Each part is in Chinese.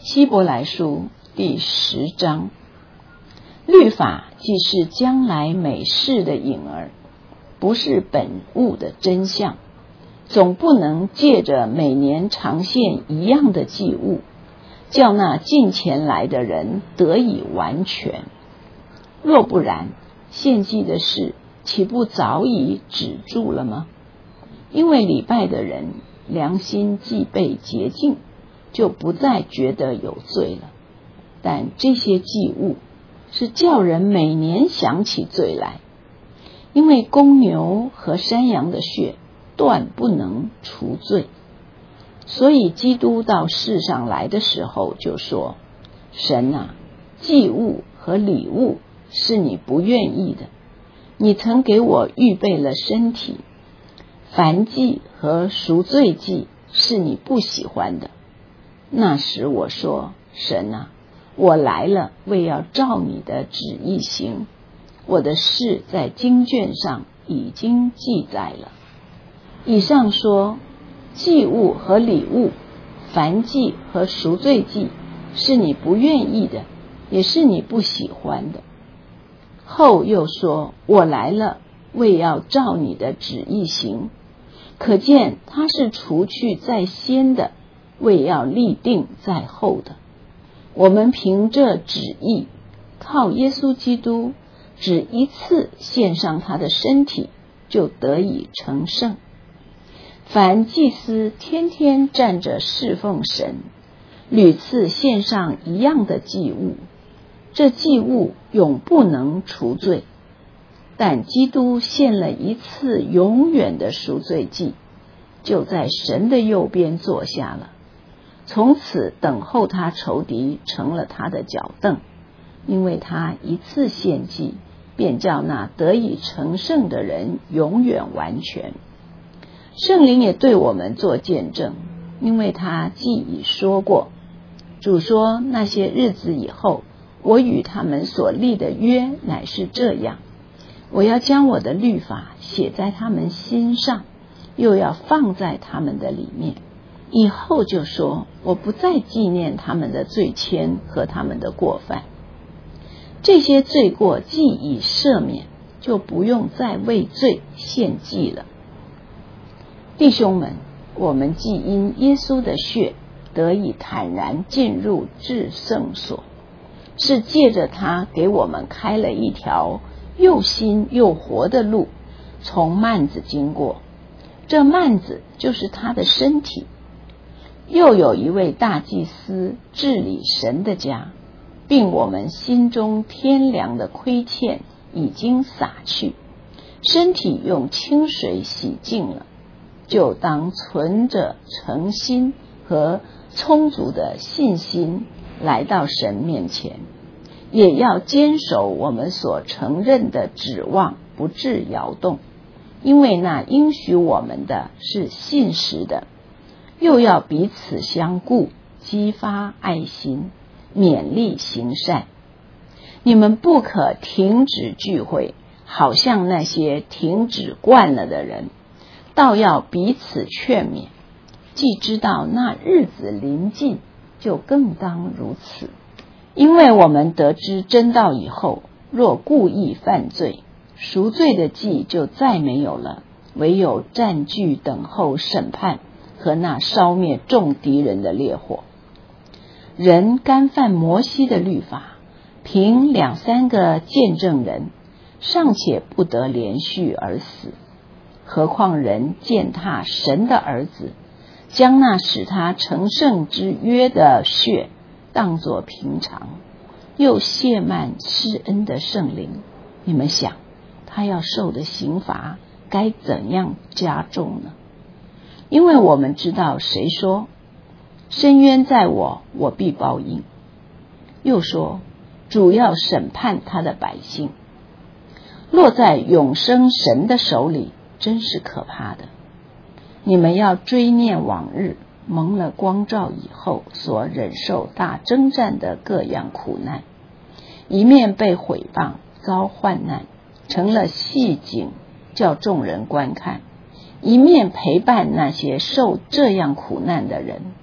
希伯来书第10章，律法既是将来美事的影儿，不是本物的真相，总不能借着每年常献一样的祭物，叫那近前来的人得以完全。若不然，献祭的事岂不早已止住了吗？因为礼拜的人良心既被洁净，就不再觉得有罪了。但这些祭物是叫人每年想起罪来，因为公牛和山羊的血断不能除罪。所以基督到世上来的时候就说：神啊，祭物和礼物是你不愿意的，你曾给我预备了身体。燔祭和赎罪祭是你不喜欢的。那时我说：神啊，我来了，为要照你的旨意行。我的事在经卷上已经记载了。以上说，祭物和礼物，燔祭和赎罪祭是你不愿意的，也是你不喜欢的。后又说：我来了，为要照你的旨意行。可见他是除去在先的，为要立定在后的。我们凭这旨意，靠耶稣基督只一次献上他的身体，就得以成圣。凡祭司天天站着侍奉神，屡次献上一样的祭物，这祭物永不能除罪。但基督献了一次永远的赎罪祭，就在神的右边坐下了，从此等候他仇敌成了他的脚凳，因为他一次献祭，便叫那得以成圣的人永远完全。圣灵也对我们做见证，因为他既已说过，主说：那些日子以后，我与他们所立的约乃是这样，我要将我的律法写在他们心上，又要放在他们的里面。以后就说：我不再纪念他们的罪愆和他们的过犯。这些罪过既已赦免，就不用再为罪献祭了。弟兄们，我们既因耶稣的血得以坦然进入至圣所，是借着他给我们开了一条又新又活的路，从幔子经过。这幔子就是他的身体。又有一位大祭司治理神的家，并我们心中天良的亏欠已经洒去，身体用清水洗净了，就当存着诚心和充足的信心来到神面前，也要坚守我们所承认的指望，不致摇动，因为那应许我们的是信实的。又要彼此相顾，激发爱心，勉励行善。你们不可停止聚会，好像那些停止惯了的人，倒要彼此劝勉。既知道那日子临近，就更当如此。因为我们得知真道以后，若故意犯罪，赎罪的祭就再没有了，唯有占据等候审判和那烧灭众敌人的烈火。人干犯摩西的律法，凭2、3个见证人，尚且不得连续而死，何况人践踏神的儿子，将那使他成圣之约的血当作平常，又亵慢施恩的圣灵。你们想，他要受的刑罚该怎样加重呢？因为我们知道谁说：深渊在我，我必报应。又说：主要审判他的百姓。落在永生神的手里，真是可怕的。你们要追念往日蒙了光照以后所忍受大征战的各样苦难，一面被毁谤，遭患难，成了戏景，叫众人观看；一面陪伴那些受这样苦难的人，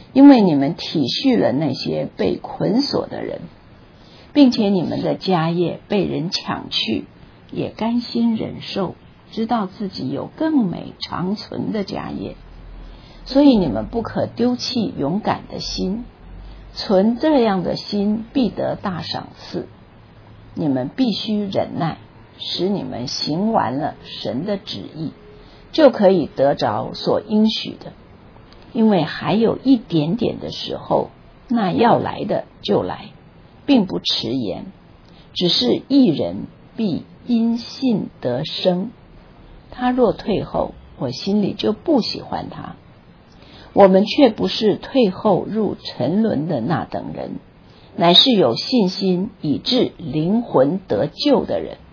因为你们体恤了那些被捆锁的人，并且你们的家业被人抢去，也甘心忍受，知道自己有更美长存的家业。所以你们不可丢弃勇敢的心，存这样的心必得大赏赐。你们必须忍耐，使你们行完了神的旨意，就可以得着所应许的。因为还有一点点的时候，那要来的就来，并不迟延。只是义人必因信得生，他若退后，我心里就不喜欢他。我们却不是退后入沉沦的那等人，乃是有信心以致灵魂得救的人。